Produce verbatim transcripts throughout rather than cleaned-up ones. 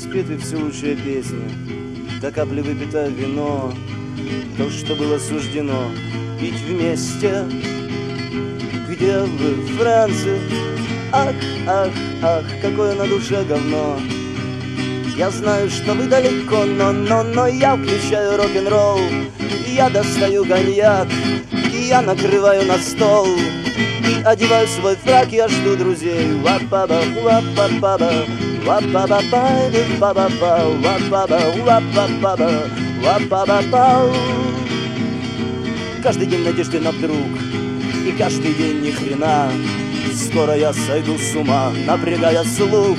спеты все лучшая песня. До капли выпито вино, то, что было суждено пить вместе. Где вы, Франция? Ах, ах, ах, какое на душе говно. Я знаю, что вы далеко, но, но, но я включаю рок-н-ролл. Я достаю коньяк, и я накрываю на стол. И одеваю свой фрак, я жду друзей. Ва-ба-ба, ва-ба-ба-ба, ва-ба-ба-ба-ба-ба, ва-ба-ба, ва-ба-ба-ба, ва-ба-ба-ба. Каждый день надежды на вдруг, и каждый день ни хрена. Скоро я сойду с ума, напрягая слух.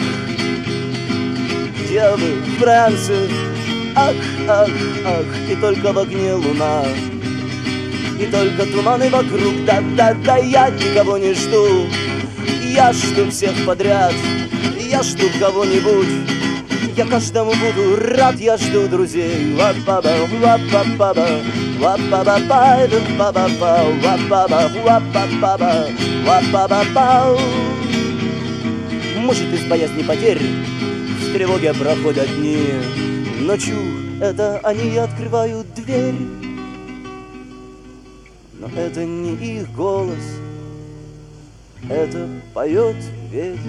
Где вы, Франция? Ах, ах, ах, и только в огне луна. И только туманы вокруг, да-да-да, я никого не жду. Я жду всех подряд, я жду кого-нибудь. Я каждому буду рад, я жду друзей. Ва-ба-ба, ва-ба-ба-ба, ва-ба-ба-ба, ва-ба-ба, ва-ба-ба, ва-ба-ба-ба, ва-ба-ба-ба. Может, из боязни потерь в тревоге проходят дни. Ночью это они открывают дверь. Но это не их голос, это поет ветер.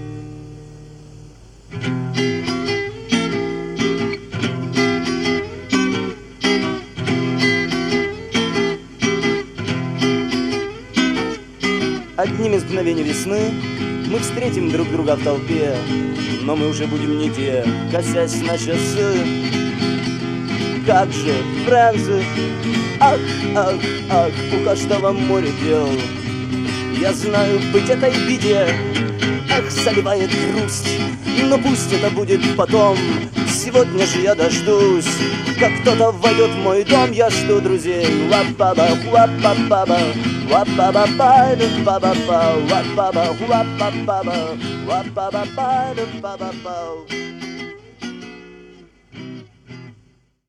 Одним из мгновений весны мы встретим друг друга в толпе, но мы уже будем не те, косясь на часы. Как же, Франция? Ах, ах, ах, у каждого море дел. Я знаю, быть этой беде, ах, заливает грусть. Но пусть это будет потом, сегодня же я дождусь. Как кто-то войдет в мой дом, я жду друзей. Ва-ба-ба, ва-ба-ба-ба, ва-ба-ба-ба, ва-ба-ба, ва-ба-ба, ва-ба-ба, ва-ба-ба, ва-ба-ба.